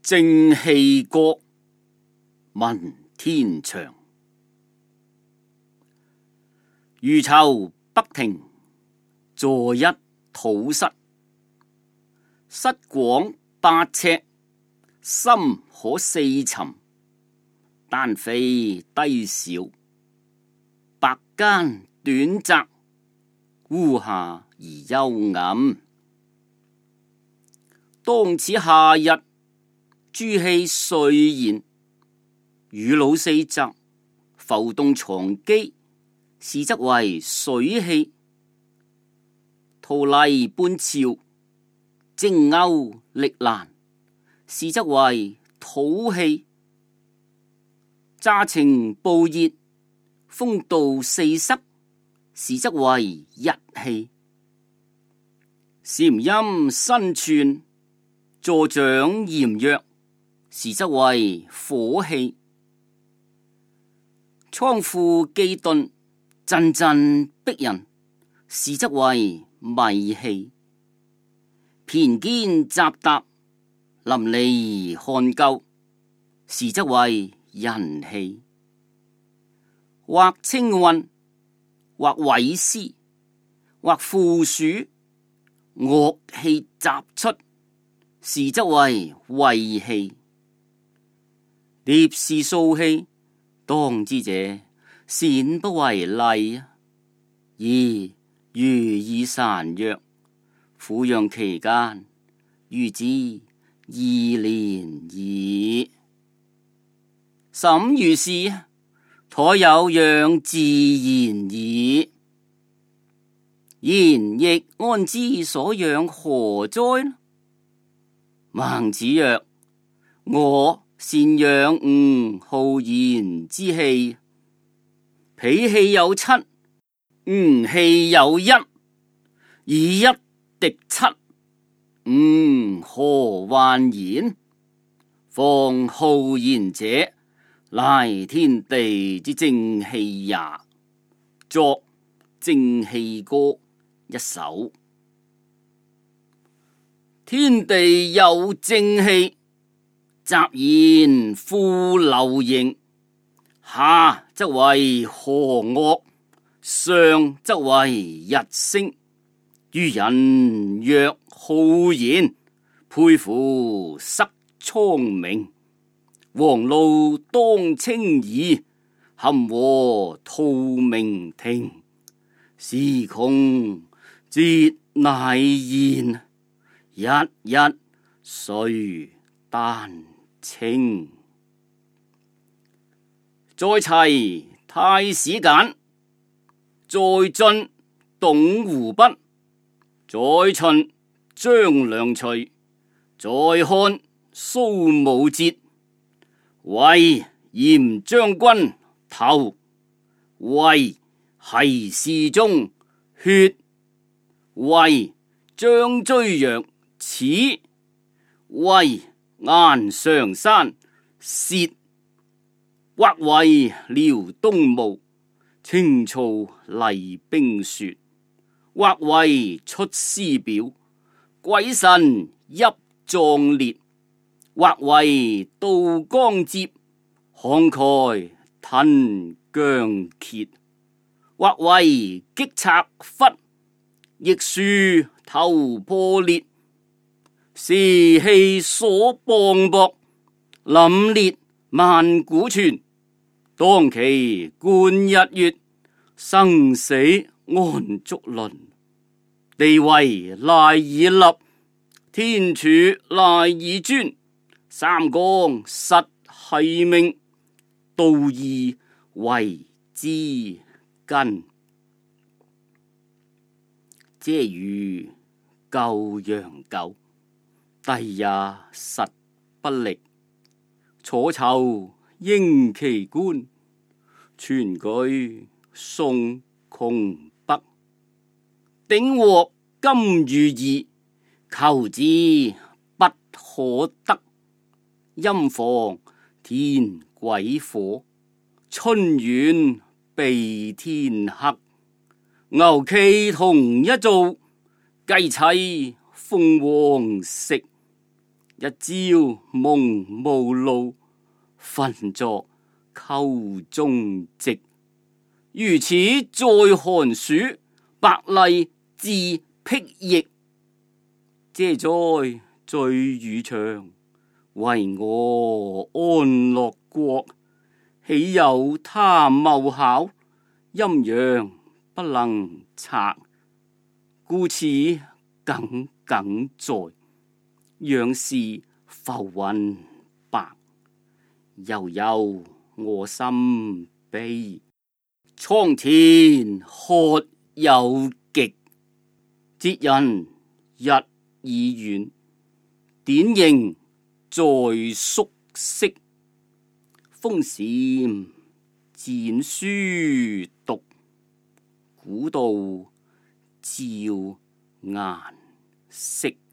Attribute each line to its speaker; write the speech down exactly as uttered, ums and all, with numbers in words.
Speaker 1: 正氣歌，問天祥。余囚北庭，坐一土室。室廣八尺，深可四尋。丹扉低小，白間短窄，屋下而幽暗。當此夏日，諸氣垂然，雨露四雜，浮動床幾，是則為水氣；桃泥半潮，蒸勾力難，是則為土氣；乍晴暴熱，風度四塞，是則為日氣；禪音新串，助長炎藥，是則為火氣；倉庫既頓，陣陣逼人，是則為米氣；偏堅雜沓，淋漓汗垢，是則為人氣；或清韻，或萎絲，或腐暑，惡氣雜出，是則為胃氣；疊是數氣，當知者善不為例啊！而如意孱弱，撫養期間，於之二年矣。審如是，殆有養自然矣。然亦安知所養何哉？孟子曰：我善養吾浩然之氣，脾氣有七，吾氣有一，以一敵七，吾何患焉？況浩然者，乃天地之正氣也。作正氣歌一首。天地有正氣，雜然賦流形。下則為河岳，上則為日星。於人曰浩然，沛乎塞蒼冥。黃露當清夷，含和兔鳴庭。司空節乃現，一一遂丹青。在齊太史簡，在晉董狐筆，在秦張良隨，在漢蘇武節。為嚴將軍頭，為繫侍中血，為張追陽齒，為顏常山舌，或為遼東吳清操厲兵說，或為出師表鬼神泣壯烈，或為渡江接慷慨吞姜歇，或為擊賊忽逆樹頭破裂，士氣所磅礴，凜冽萬古傳。當其冠日月，生死安竹輪。地位賴以立，天柱賴以尊。三綱實繫命，道義為之根。嗟余舊陽久，帝也實不力。楚囚應其官，全舉宋窮北。鼎鑊金如儀，求之不可得。陰房天鬼火，春遠避天黑。牛驥同一灶，雞棲鳳凰食。一一朝蒙無路，瞓作溝中直。如此再寒暑，百麗自辟易。嗟哉醉汝腸，為我安樂國。豈有他謬巧，陰陽不能測。故此耿耿在，仰視浮雲白。悠悠我心悲，蒼天渴有極。哲人日已遠，典型在宿舍。風禪展書讀，古道照顏色。